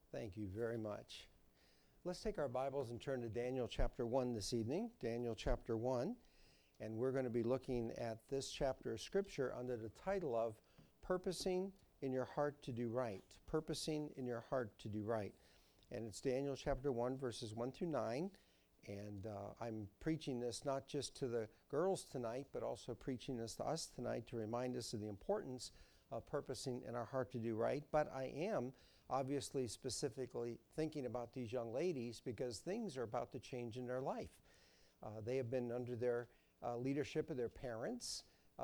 Thank you very much. Let's take our Bibles and turn to Daniel chapter 1 this evening. Daniel chapter 1. And we're going to be looking at this chapter of Scripture under the title of Purposing in Your Heart to Do Right. Purposing in Your Heart to Do Right. And it's Daniel chapter 1, verses 1 through 9. And I'm preaching this not just to the girls tonight, but also preaching this to us tonight to remind us of the importance of purposing in our heart to do right. But I am obviously specifically thinking about these young ladies because things are about to change in their life. They have been under their leadership of their parents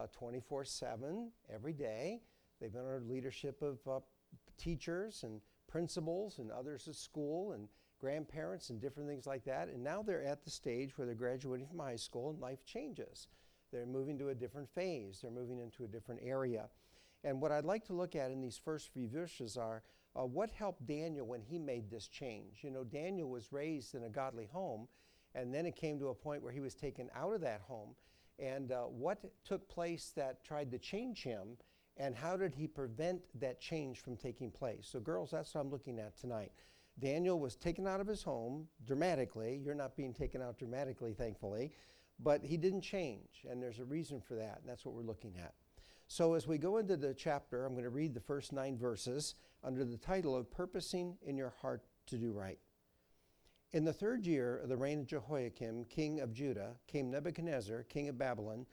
24/7 every day. They've been under leadership of teachers and principals and others at school and grandparents and different things like that. And now they're at the stage where they're graduating from high school and life changes. They're moving to a different phase. They're moving into a different area. And what I'd like to look at in these first few verses are what helped Daniel when he made this change. You know, Daniel was raised in a godly home, and then it came to a point where he was taken out of that home. And what took place that tried to change him, and how did he prevent that change from taking place? So girls, that's what I'm looking at tonight. Daniel was taken out of his home dramatically. You're not being taken out dramatically, thankfully, but he didn't change, and there's a reason for that, and that's what we're looking at. So as we go into the chapter, I'm going to read the first 9 verses under the title of Purposing in Your Heart to Do Right. In the 3rd year of the reign of Jehoiakim, king of Judah, came Nebuchadnezzar, king of Babylon,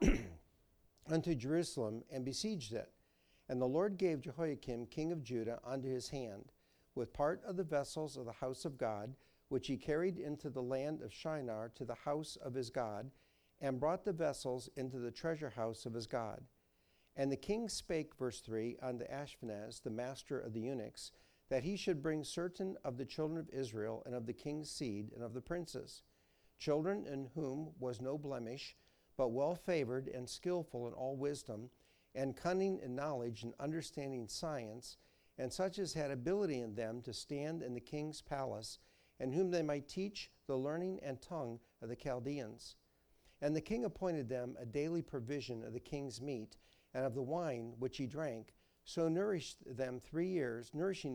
unto Jerusalem and besieged it. And the Lord gave Jehoiakim, king of Judah, unto his hand, with part of the vessels of the house of God, which he carried into the land of Shinar to the house of his God, and brought the vessels into the treasure house of his God. And the king spake, verse 3, unto Ashpenaz, the master of the eunuchs, that he should bring certain of the children of Israel, and of the king's seed, and of the princes, children in whom was no blemish, but well favored and skillful in all wisdom, and cunning in knowledge and understanding science, and such as had ability in them to stand in the king's palace, and whom they might teach the learning and tongue of the Chaldeans. And the king appointed them a daily provision of the king's meat, and of the wine which he drank, so nourishing them 3 years,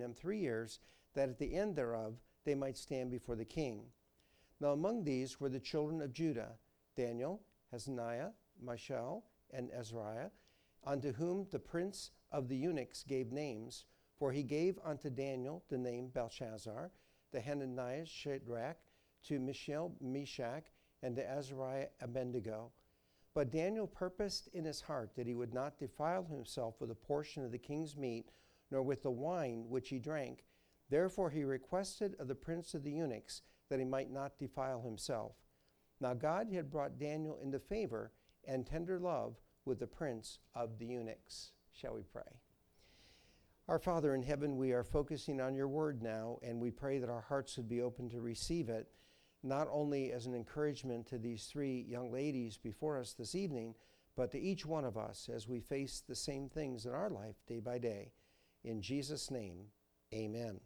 that at the end thereof they might stand before the king. Now among these were the children of Judah, Daniel, Hananiah, Mishael, and Azariah, unto whom the prince of the eunuchs gave names, for he gave unto Daniel the name Belshazzar, to Hananiah Shadrach, to Mishael Meshach, and to Azariah Abednego. But Daniel purposed in his heart that he would not defile himself with a portion of the king's meat, nor with the wine which he drank. Therefore he requested of the prince of the eunuchs that he might not defile himself. Now God had brought Daniel into favor and tender love with the prince of the eunuchs. Shall we pray? Our Father in heaven, we are focusing on your word now, and we pray that our hearts would be open to receive it, not only as an encouragement to these 3 young ladies before us this evening, but to each one of us as we face the same things in our life day by day. In Jesus' name, amen.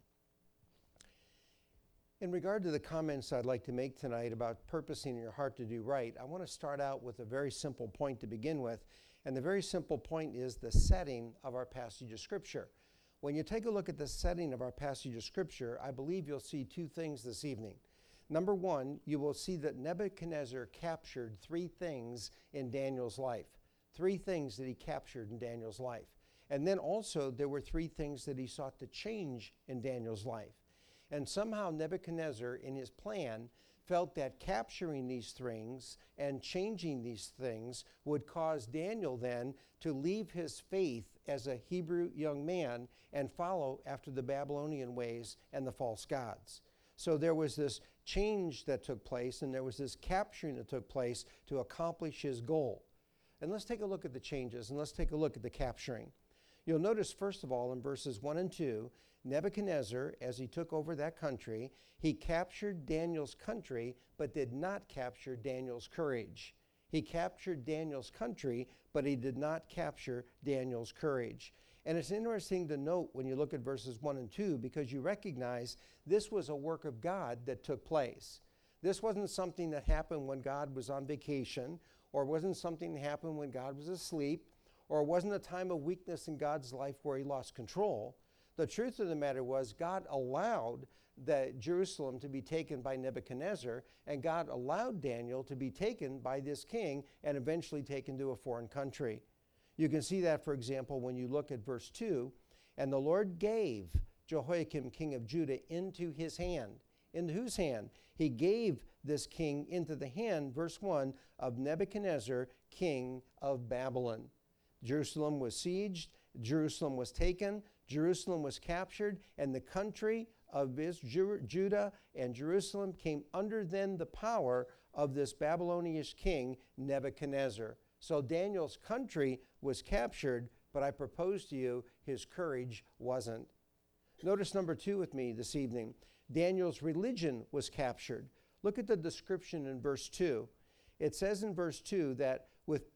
In regard to the comments I'd like to make tonight about purposing in your heart to do right, I want to start out with a very simple point to begin with. And the very simple point is the setting of our passage of Scripture. When you take a look at the setting of our passage of Scripture, I believe you'll see 2 things this evening. Number 1, you will see that Nebuchadnezzar captured 3 things in Daniel's life. 3 things that he captured in Daniel's life. And then also there were 3 things that he sought to change in Daniel's life. And somehow Nebuchadnezzar, in his plan, felt that capturing these things and changing these things would cause Daniel then to leave his faith as a Hebrew young man and follow after the Babylonian ways and the false gods. So there was this change that took place, and there was this capturing that took place to accomplish his goal. And let's take a look at the changes, and let's take a look at the capturing. You'll notice, first of all, in verses 1 and 2, Nebuchadnezzar, as he took over that country, he captured Daniel's country, but did not capture Daniel's courage. He captured Daniel's country, but he did not capture Daniel's courage. And it's interesting to note when you look at verses 1 and 2, because you recognize this was a work of God that took place. This wasn't something that happened when God was on vacation, or wasn't something that happened when God was asleep, or it wasn't a time of weakness in God's life where he lost control. The truth of the matter was God allowed Jerusalem to be taken by Nebuchadnezzar, and God allowed Daniel to be taken by this king and eventually taken to a foreign country. You can see that, for example, when you look at verse 2, and the Lord gave Jehoiakim, king of Judah, into his hand. Into whose hand? He gave this king into the hand, verse 1, of Nebuchadnezzar, king of Babylon. Jerusalem was sieged, Jerusalem was taken, Jerusalem was captured, and the country of Judah and Jerusalem came under then the power of this Babylonian king, Nebuchadnezzar. So Daniel's country was captured, but I propose to you his courage wasn't. Notice number 2 with me this evening. Daniel's religion was captured. Look at the description in verse 2. It says in verse 2 that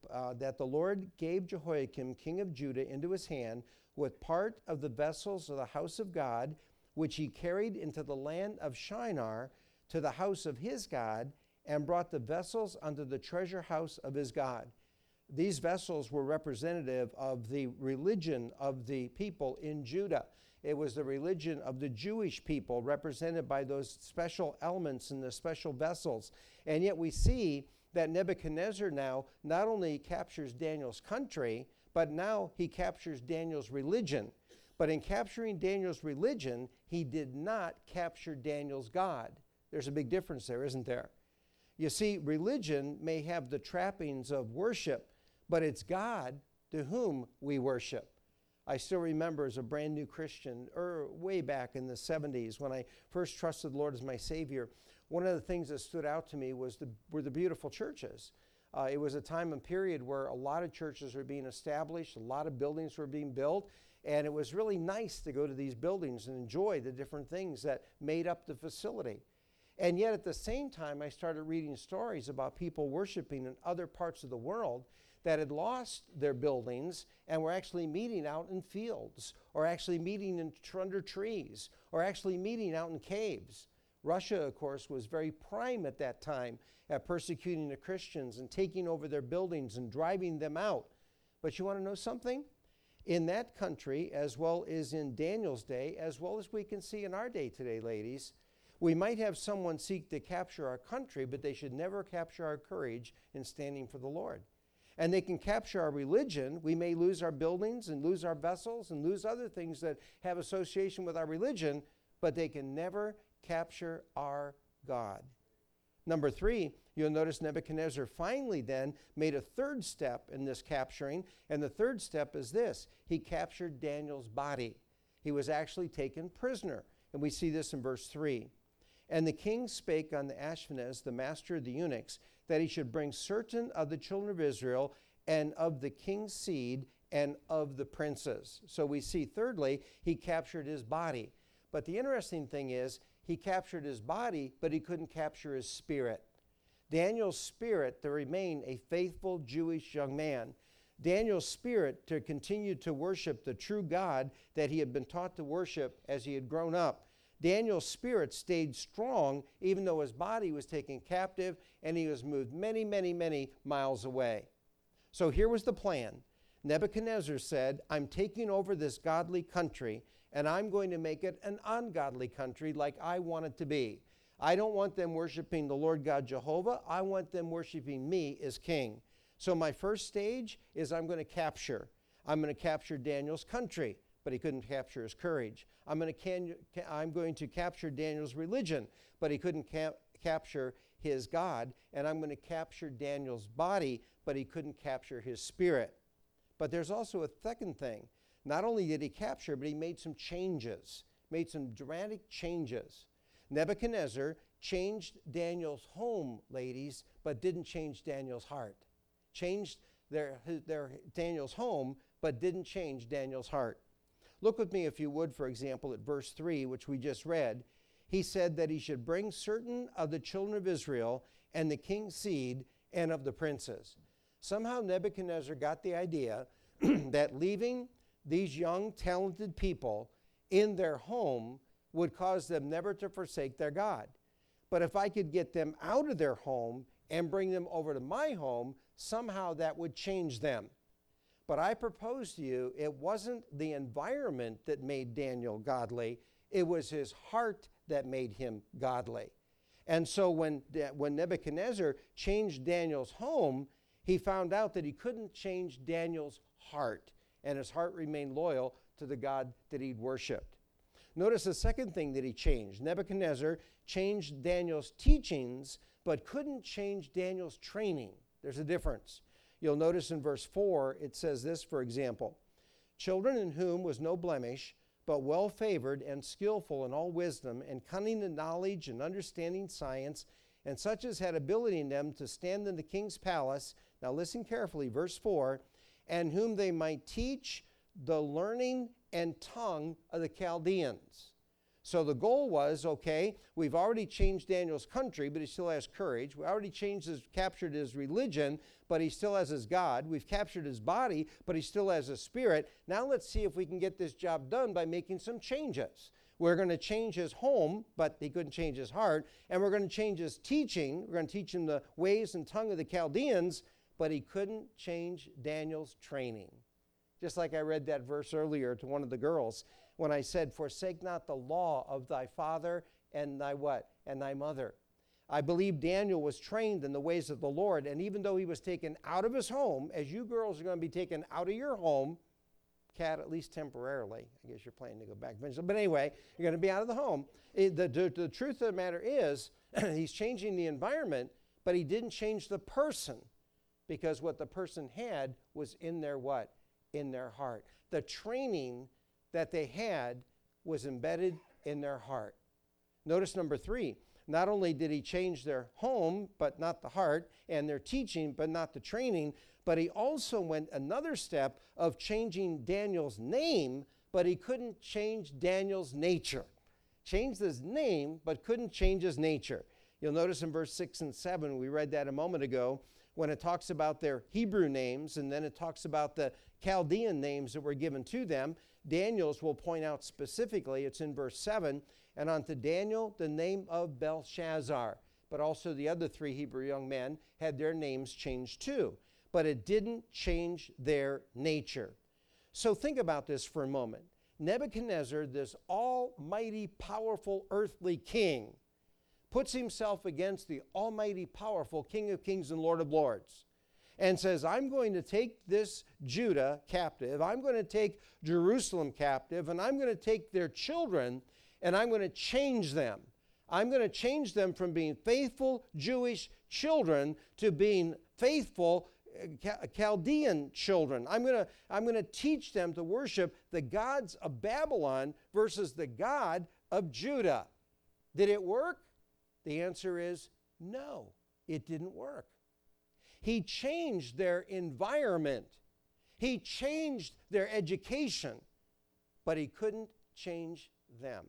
the Lord gave Jehoiakim, king of Judah, into his hand with part of the vessels of the house of God, which he carried into the land of Shinar to the house of his God, and brought the vessels unto the treasure house of his God. These vessels were representative of the religion of the people in Judah. It was the religion of the Jewish people, represented by those special elements and the special vessels. And yet we see that Nebuchadnezzar now not only captures Daniel's country, but now he captures Daniel's religion. But in capturing Daniel's religion, he did not capture Daniel's God. There's a big difference there, isn't there? You see, religion may have the trappings of worship, but it's God to whom we worship. I still remember as a brand new Christian, way back in the 70s, when I first trusted the Lord as my Savior, one of the things that stood out to me were the beautiful churches. It was a time and period where a lot of churches were being established, a lot of buildings were being built, and it was really nice to go to these buildings and enjoy the different things that made up the facility. And yet at the same time, I started reading stories about people worshiping in other parts of the world that had lost their buildings and were actually meeting out in fields, or actually meeting under trees, or actually meeting out in caves. Russia, of course, was very prime at that time at persecuting the Christians and taking over their buildings and driving them out. But you want to know something? In that country, as well as in Daniel's day, as well as we can see in our day today, ladies, we might have someone seek to capture our country, but they should never capture our courage in standing for the Lord. And they can capture our religion. We may lose our buildings and lose our vessels and lose other things that have association with our religion, but they can never capture our God. Number 3, you'll notice Nebuchadnezzar finally then made a third step in this capturing, and the third step is this. He captured Daniel's body. He was actually taken prisoner, and we see this in verse 3. And the king spake unto Ashpenaz, the master of the eunuchs, that he should bring certain of the children of Israel, and of the king's seed, and of the princes. So we see, thirdly, he captured his body. But the interesting thing is, he captured his body, but he couldn't capture his spirit. Daniel's spirit to remain a faithful Jewish young man. Daniel's spirit to continue to worship the true God that he had been taught to worship as he had grown up. Daniel's spirit stayed strong even though his body was taken captive and he was moved many, many, many miles away. So here was the plan. Nebuchadnezzar said, I'm taking over this godly country and I'm going to make it an ungodly country like I want it to be. I don't want them worshiping the Lord God Jehovah. I want them worshiping me as king. So my first stage is I'm going to capture. I'm going to capture Daniel's country, but he couldn't capture his courage. I'm going to capture Daniel's religion, but he couldn't capture his God. And I'm going to capture Daniel's body, but he couldn't capture his spirit. But there's also a second thing. Not only did he capture, but he made some changes, made some dramatic changes. Nebuchadnezzar changed Daniel's home, ladies, but didn't change Daniel's heart. Changed their Daniel's home, but didn't change Daniel's heart. Look with me, if you would, for example, at verse 3, which we just read. He said that he should bring certain of the children of Israel and the king's seed and of the princes. Somehow Nebuchadnezzar got the idea that leaving these young, talented people in their home would cause them never to forsake their God. But if I could get them out of their home and bring them over to my home, somehow that would change them. But I propose to you, it wasn't the environment that made Daniel godly. It was his heart that made him godly. And so when Nebuchadnezzar changed Daniel's home, he found out that he couldn't change Daniel's heart. And his heart remained loyal to the God that he'd worshiped. Notice the second thing that he changed. Nebuchadnezzar changed Daniel's teachings, but couldn't change Daniel's training. There's a difference. You'll notice in verse 4, it says this, for example, children in whom was no blemish, but well-favored and skillful in all wisdom, and cunning in knowledge and understanding science, and such as had ability in them to stand in the king's palace. Now listen carefully, verse 4, and whom they might teach the learning and tongue of the Chaldeans. So the goal was, okay, we've already changed Daniel's country, but he still has courage. We already captured his religion, but he still has his God. We've captured his body, but he still has his spirit. Now let's see if we can get this job done by making some changes. We're going to change his home, but he couldn't change his heart. And we're going to change his teaching. We're going to teach him the ways and tongue of the Chaldeans, but he couldn't change Daniel's training. Just like I read that verse earlier to one of the girls when I said, forsake not the law of thy father and thy what? And thy mother. I believe Daniel was trained in the ways of the Lord, and even though he was taken out of his home, as you girls are going to be taken out of your home, Kat, at least temporarily. I guess you're planning to go back eventually. But anyway, you're going to be out of the home. The truth of the matter is, he's changing the environment, but he didn't change the person, because what the person had was in their what? In their heart. The training that they had was embedded in their heart. Notice number 3. Not only did he change their home, but not the heart, and their teaching, but not the training, but he also went another step of changing Daniel's name, but he couldn't change Daniel's nature. Changed his name, but couldn't change his nature. You'll notice in verse 6 and 7, we read that a moment ago, when it talks about their Hebrew names, and then it talks about the Chaldean names that were given to them. Daniel's will point out specifically, it's in verse 7, and unto Daniel the name of Belshazzar. But also the other 3 Hebrew young men had their names changed too. But it didn't change their nature. So think about this for a moment. Nebuchadnezzar, this almighty, powerful, earthly king, puts himself against the almighty, powerful King of Kings and Lord of Lords, and says, I'm going to take this Judah captive, I'm going to take Jerusalem captive, and I'm going to take their children, and I'm going to change them. I'm going to change them from being faithful Jewish children to being faithful Chaldean children. I'm going to teach them to worship the gods of Babylon versus the God of Judah. Did it work? The answer is no, it didn't work. He changed their environment. He changed their education, but he couldn't change them.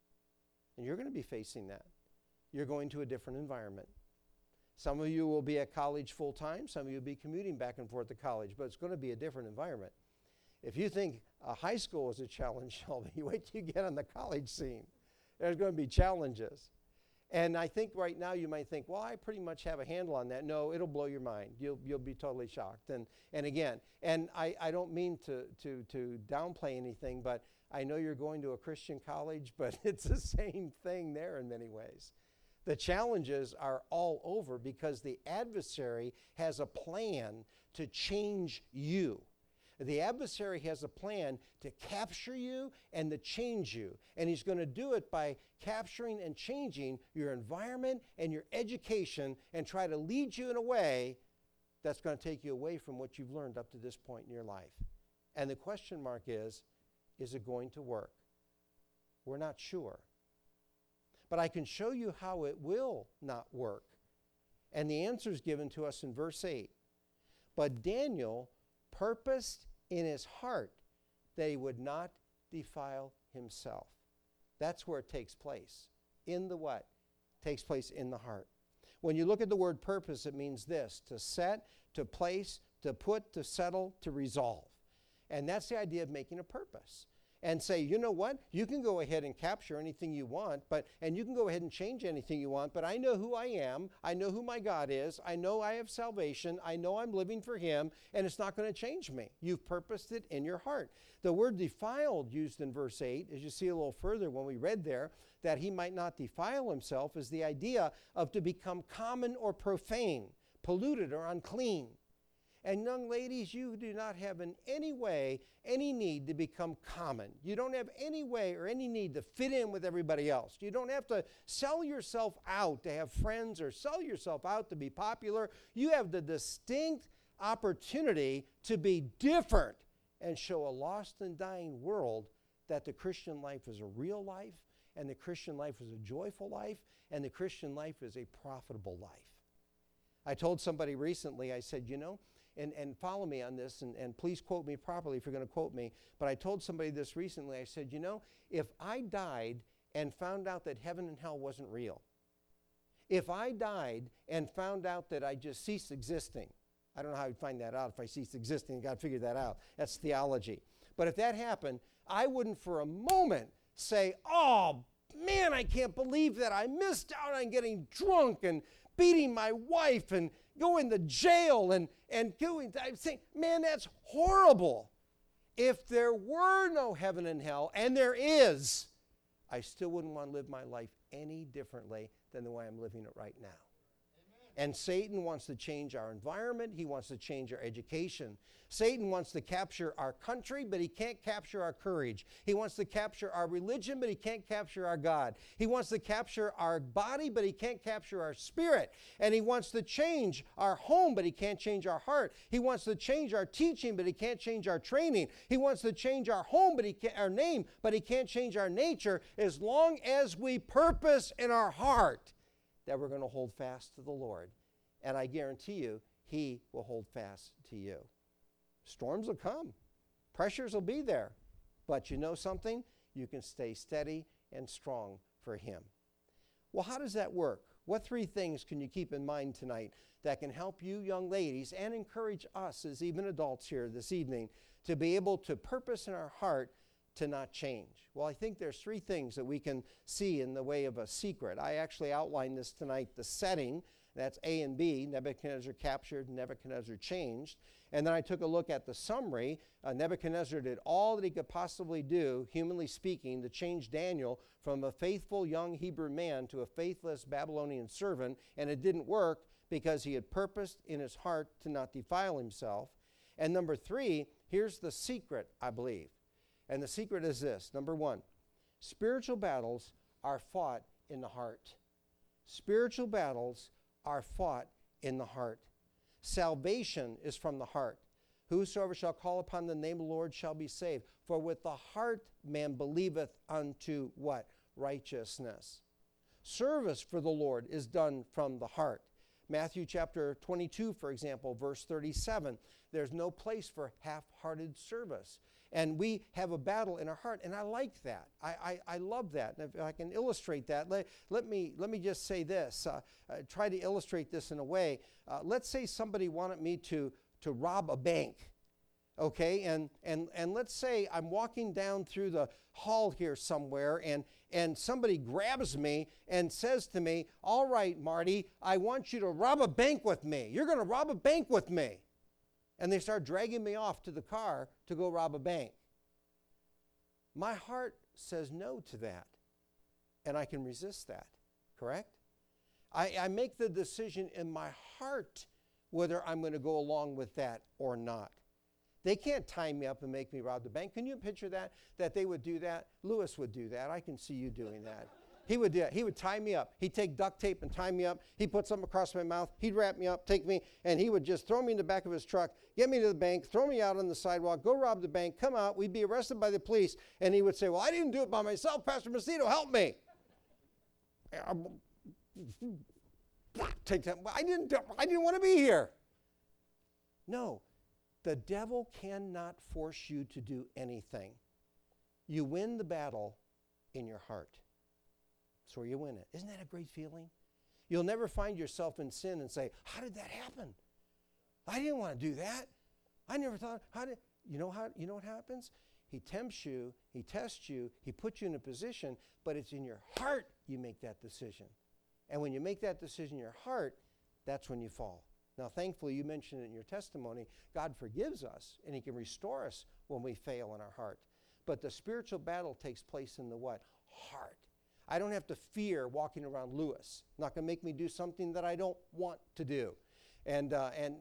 And you're going to be facing that. You're going to a different environment. Some of you will be at college full time. Some of you will be commuting back and forth to college, but it's going to be a different environment. If you think high school is a challenge, Shelby, you wait till you get on the college scene. There's going to be challenges. And I think right now you might think, well, I pretty much have a handle on that. No, it'll blow your mind. You'll be totally shocked. And again, I don't mean to downplay anything, but I know you're going to a Christian college, but it's the same thing there in many ways. The challenges are all over because the adversary has a plan to change you. The adversary has a plan to capture you and to change you. And he's going to do it by capturing and changing your environment and your education and try to lead you in a way that's going to take you away from what you've learned up to this point in your life. And the question mark is it going to work? We're not sure. But I can show you how it will not work. And the answer is given to us in verse 8. But Daniel purposed in his heart that he would not defile himself. That's where it takes place. In the what? It takes place in the heart. When you look at the word purpose, it means this: to set, to place, to put, to settle, to resolve. And that's the idea of making a purpose. and say, you know what? You can go ahead and capture anything you want, and you can go ahead and change anything you want, but I know who I am. I know who my God is. I know I have salvation. I know I'm living for him, and it's not going to change me. You've purposed it in your heart. The word defiled used in verse 8, as you see a little further when we read there, that he might not defile himself, is the idea of to become common or profane, polluted or unclean. And young ladies, you do not have in any way any need to become common. You don't have any way or any need to fit in with everybody else. You don't have to sell yourself out to have friends or sell yourself out to be popular. You have the distinct opportunity to be different and show a lost and dying world that the Christian life is a real life, and the Christian life is a joyful life, and the Christian life is a profitable life. I told somebody recently, I said, you know, and follow me on this, and please quote me properly if you're going to quote me, but I told somebody this recently. I said, you know, if I died and found out that heaven and hell wasn't real, if I died and found out that I just ceased existing, I don't know how I'd find that out if I ceased existing. I've got to figure that out. That's theology. But if that happened, I wouldn't for a moment say, oh, man, I can't believe that I missed out on getting drunk and beating my wife and going to jail and doing, I'm saying, man, that's horrible. If there were no heaven and hell, and there is, I still wouldn't want to live my life any differently than the way I'm living it right now. And Satan wants to change our environment. He wants to change our education. Satan wants to capture our country, but he can't capture our courage. He wants to capture our religion, but he can't capture our God. He wants to capture our body, but he can't capture our spirit. And he wants to change our home, but he can't change our heart. He wants to change our teaching, but he can't change our training. He wants to change our home, but our name, but he can't change our nature, as long as we purpose in our heart that we're going to hold fast to the Lord. And I guarantee you, he will hold fast to you. Storms will come. Pressures will be there. But you know something? You can stay steady and strong for him. Well, how does that work? What three things can you keep in mind tonight that can help you young ladies and encourage us as even adults here this evening to be able to purpose in our heart to not change? Well, I think there's three things that we can see in the way of a secret. I actually outlined this tonight, the setting. That's A and B. Nebuchadnezzar captured, Nebuchadnezzar changed. And then I took a look at the summary. Nebuchadnezzar did all that he could possibly do, humanly speaking, to change Daniel from a faithful young Hebrew man to a faithless Babylonian servant. And it didn't work because he had purposed in his heart to not defile himself. And number three, here's the secret, I believe. And the secret is this. Number one, spiritual battles are fought in the heart. Spiritual battles are fought in the heart. Salvation is from the heart. Whosoever shall call upon the name of the Lord shall be saved. For with the heart man believeth unto what? Righteousness. Service for the Lord is done from the heart. Matthew chapter 22, for example, verse 37. There's no place for half-hearted service. And we have a battle in our heart, and I like that. I love that. And if I can illustrate that, let me just say this. Try to illustrate this in a way. Let's say somebody wanted me to rob a bank, okay? And let's say I'm walking down through the hall here somewhere, and somebody grabs me and says to me, all right, Marty, I want you to rob a bank with me. You're going to rob a bank with me. And they start dragging me off to the car to go rob a bank. My heart says no to that, and I can resist that, correct? I make the decision in my heart whether I'm going to go along with that or not. They can't tie me up and make me rob the bank. Can you picture that? That they would do that? Lewis would do that. I can see you doing that. He would do that. He would tie me up. He'd take duct tape and tie me up. He'd put something across my mouth. He'd wrap me up, take me, and he would just throw me in the back of his truck, get me to the bank, throw me out on the sidewalk, go rob the bank, come out. We'd be arrested by the police, and he would say, well, I didn't do it by myself. Pastor Macedo, help me. Take that. I didn't want to be here. No, the devil cannot force you to do anything. You win the battle in your heart. That's where you win it. Isn't that a great feeling? You'll never find yourself in sin and say, how did that happen? I didn't want to do that. I never thought, you know what happens? He tempts you, he tests you, he puts you in a position, but it's in your heart you make that decision. And when you make that decision in your heart, that's when you fall. Now, thankfully, you mentioned it in your testimony, God forgives us, and he can restore us when we fail in our heart. But the spiritual battle takes place in the what? Heart. I don't have to fear walking around Lewis. Not going to make me do something that I don't want to do. And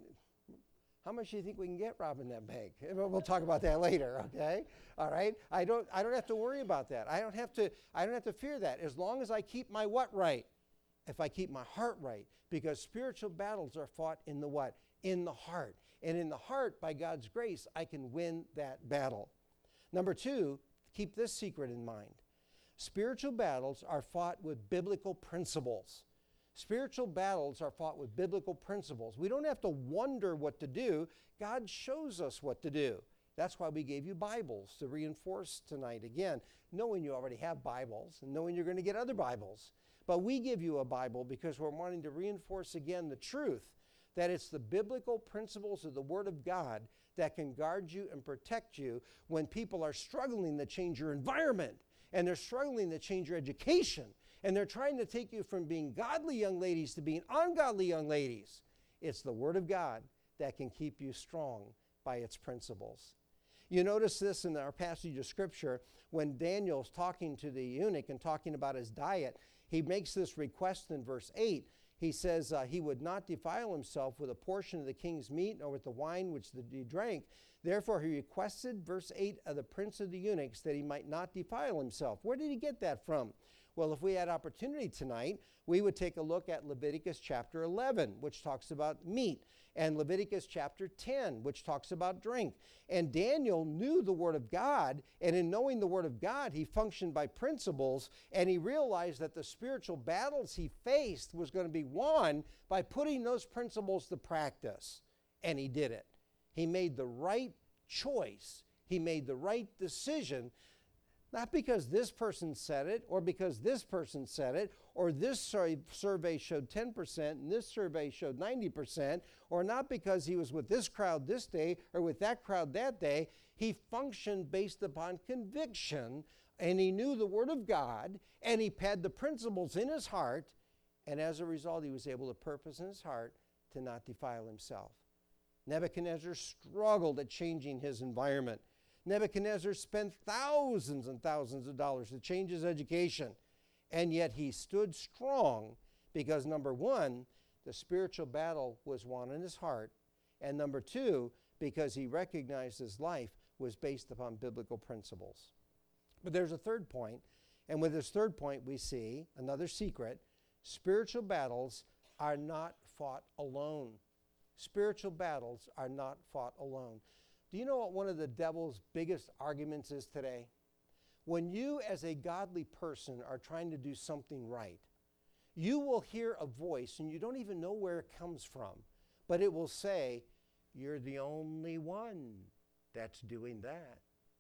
how much do you think we can get robbing that bank? We'll talk about that later, okay? All right? I don't have to worry about that. I don't have to fear that as long as I keep my what right? If I keep my heart right, because spiritual battles are fought in the what? In the heart. And in the heart, by God's grace, I can win that battle. Number 2, keep this secret in mind. Spiritual battles are fought with biblical principles. Spiritual battles are fought with biblical principles. We don't have to wonder what to do. God shows us what to do. That's why we gave you Bibles to reinforce tonight. Again, knowing you already have Bibles and knowing you're going to get other Bibles. But we give you a Bible because we're wanting to reinforce again the truth that it's the biblical principles of the Word of God that can guard you and protect you when people are struggling to change your environment and they're struggling to change your education and they're trying to take you from being godly young ladies to being ungodly young ladies. It's the Word of God that can keep you strong by its principles. You notice this in our passage of Scripture when Daniel's talking to the eunuch and talking about his diet. He makes this request in verse 8. He says he would not defile himself with a portion of the king's meat nor with the wine which he drank. Therefore he requested, verse 8, of the prince of the eunuchs that he might not defile himself. Where did he get that from? Well, if we had opportunity tonight, we would take a look at Leviticus chapter 11, which talks about meat, and Leviticus chapter 10, which talks about drink. And Daniel knew the Word of God, and in knowing the Word of God, he functioned by principles, and he realized that the spiritual battles he faced was going to be won by putting those principles to practice. And he did it. He made the right choice. He made the right decision. Not because this person said it, or because this person said it, or this survey showed 10% and this survey showed 90%, or not because he was with this crowd this day or with that crowd that day. He functioned based upon conviction, and he knew the Word of God, and he had the principles in his heart, and as a result, he was able to purpose in his heart to not defile himself. Nebuchadnezzar struggled at changing his environment. Nebuchadnezzar spent thousands and thousands of dollars to change his education, and yet he stood strong because, number 1, the spiritual battle was won in his heart, and number 2, because he recognized his life was based upon biblical principles. But there's a third point, and with this third point we see another secret. Spiritual battles are not fought alone. Spiritual battles are not fought alone. Do you know what one of the devil's biggest arguments is today? When you as a godly person are trying to do something right, you will hear a voice and you don't even know where it comes from, but it will say, you're the only one that's doing that.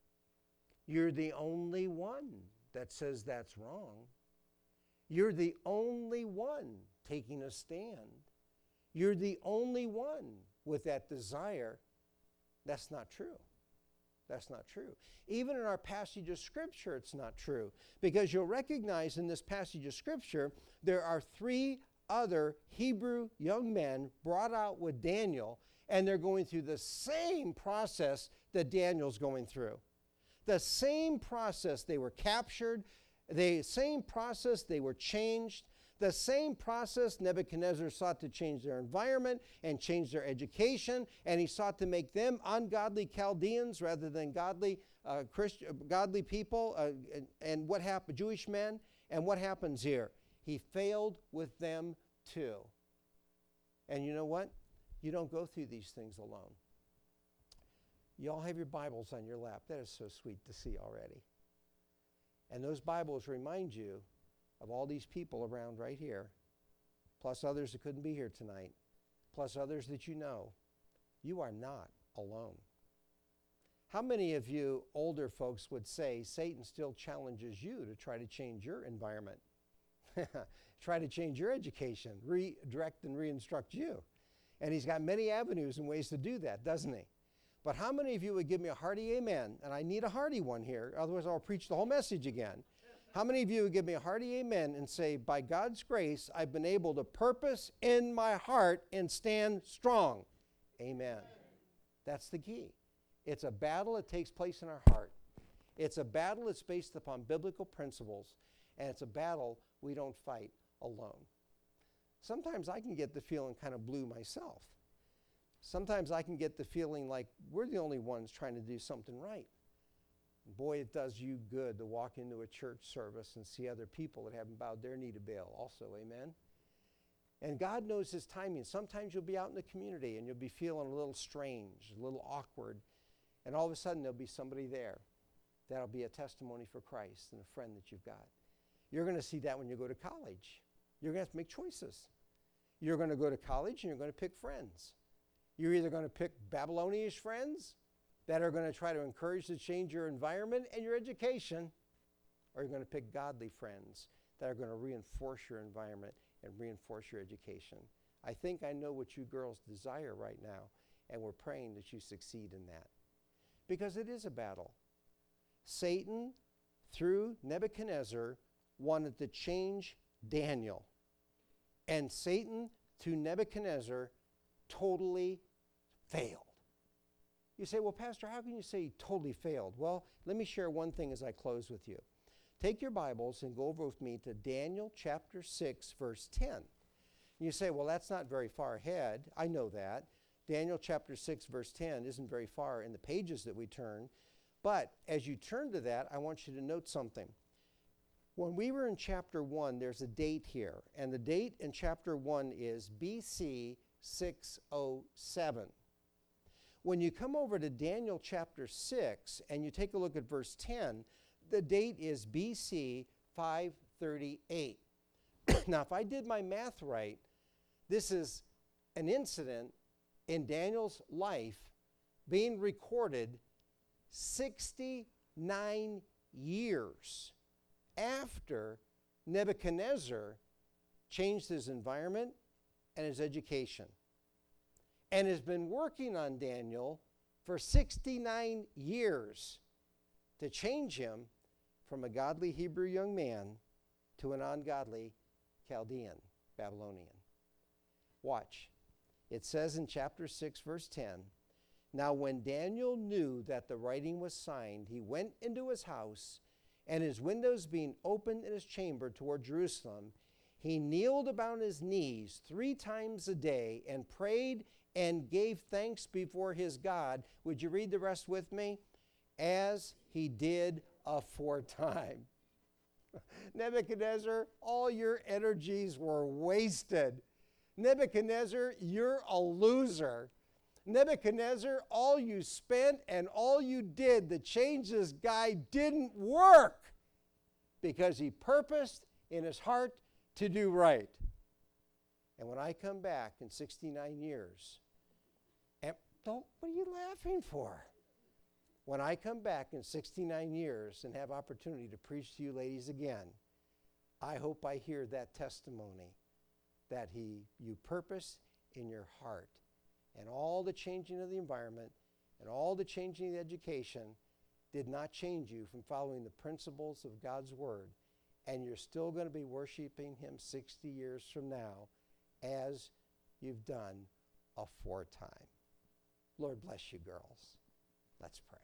You're the only one that says that's wrong. You're the only one taking a stand. You're the only one with that desire. That's not true. That's not true. Even in our passage of Scripture, it's not true. Because you'll recognize in this passage of Scripture, there are 3 other Hebrew young men brought out with Daniel, and they're going through the same process that Daniel's going through. The same process. They were captured. The same process. They were changed. The same process. Nebuchadnezzar sought to change their environment and change their education, and he sought to make them ungodly Chaldeans rather than godly godly people. And what happened? Jewish men. And what happens here? He failed with them too. And you know what? You don't go through these things alone. You all have your Bibles on your lap. That is so sweet to see already. And those Bibles remind you of all these people around right here, plus others that couldn't be here tonight, plus others that you know. You are not alone. How many of you older folks would say Satan still challenges you to try to change your environment? Try to change your education, redirect and re-instruct you. And he's got many avenues and ways to do that, doesn't he? But how many of you would give me a hearty amen? And I need a hearty one here, otherwise I'll preach the whole message again. How many of you would give me a hearty amen and say, by God's grace, I've been able to purpose in my heart and stand strong? Amen. That's the key. It's a battle that takes place in our heart. It's a battle that's based upon biblical principles, and it's a battle we don't fight alone. Sometimes I can get the feeling kind of blue myself. Sometimes I can get the feeling like we're the only ones trying to do something right. Boy, it does you good to walk into a church service and see other people that haven't bowed their knee to Baal also, amen? And God knows his timing. Sometimes you'll be out in the community and you'll be feeling a little strange, a little awkward, and all of a sudden there'll be somebody there that'll be a testimony for Christ and a friend that you've got. You're going to see that when you go to college. You're going to have to make choices. You're going to go to college and you're going to pick friends. You're either going to pick Babylonian friends that are going to try to encourage to change your environment and your education, or you're going to pick godly friends that are going to reinforce your environment and reinforce your education. I think I know what you girls desire right now, and we're praying that you succeed in that. Because it is a battle. Satan, through Nebuchadnezzar, wanted to change Daniel. And Satan, through Nebuchadnezzar, totally failed. You say, well, Pastor, how can you say he totally failed? Well, let me share one thing as I close with you. Take your Bibles and go over with me to Daniel chapter 6, verse 10. And you say, well, that's not very far ahead. I know that. Daniel chapter 6, verse 10 isn't very far in the pages that we turn. But as you turn to that, I want you to note something. When we were in chapter 1, there's a date here. And the date in chapter 1 is BC 607. When you come over to Daniel chapter 6 and you take a look at verse 10, the date is BC 538. Now, if I did my math right, this is an incident in Daniel's life being recorded 69 years after Nebuchadnezzar changed his environment and his education, and has been working on Daniel for 69 years to change him from a godly Hebrew young man to an ungodly Chaldean, Babylonian. Watch. It says in chapter 6, verse 10, now when Daniel knew that the writing was signed, he went into his house, and his windows being opened in his chamber toward Jerusalem, he kneeled about his knees 3 times a day and prayed and gave thanks before his God. Would you read the rest with me? As he did aforetime. Nebuchadnezzar, all your energies were wasted. Nebuchadnezzar, you're a loser. Nebuchadnezzar, all you spent and all you did to change this guy didn't work because he purposed in his heart to do right. And when I come back in 69 years, and what are you laughing for? When I come back in 69 years and have opportunity to preach to you ladies again, I hope I hear that testimony that you purpose in your heart. And all the changing of the environment and all the changing of the education did not change you from following the principles of God's Word. And you're still going to be worshiping Him 60 years from now as you've done aforetime. Lord bless you, girls. Let's pray.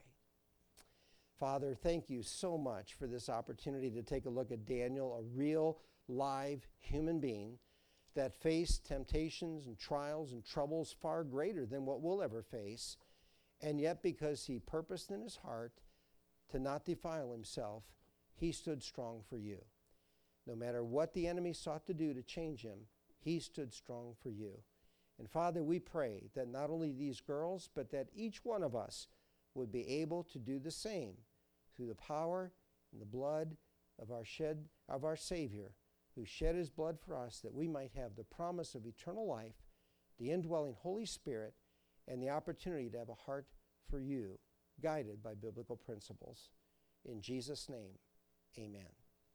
Father, thank you so much for this opportunity to take a look at Daniel, a real, live human being that faced temptations and trials and troubles far greater than what we'll ever face. And yet, because he purposed in his heart to not defile himself, he stood strong for you. No matter what the enemy sought to do to change him, he stood strong for you. And Father, we pray that not only these girls, but that each one of us would be able to do the same through the power and the blood of our Savior, who shed his blood for us, that we might have the promise of eternal life, the indwelling Holy Spirit, and the opportunity to have a heart for you, guided by biblical principles. In Jesus' name, amen.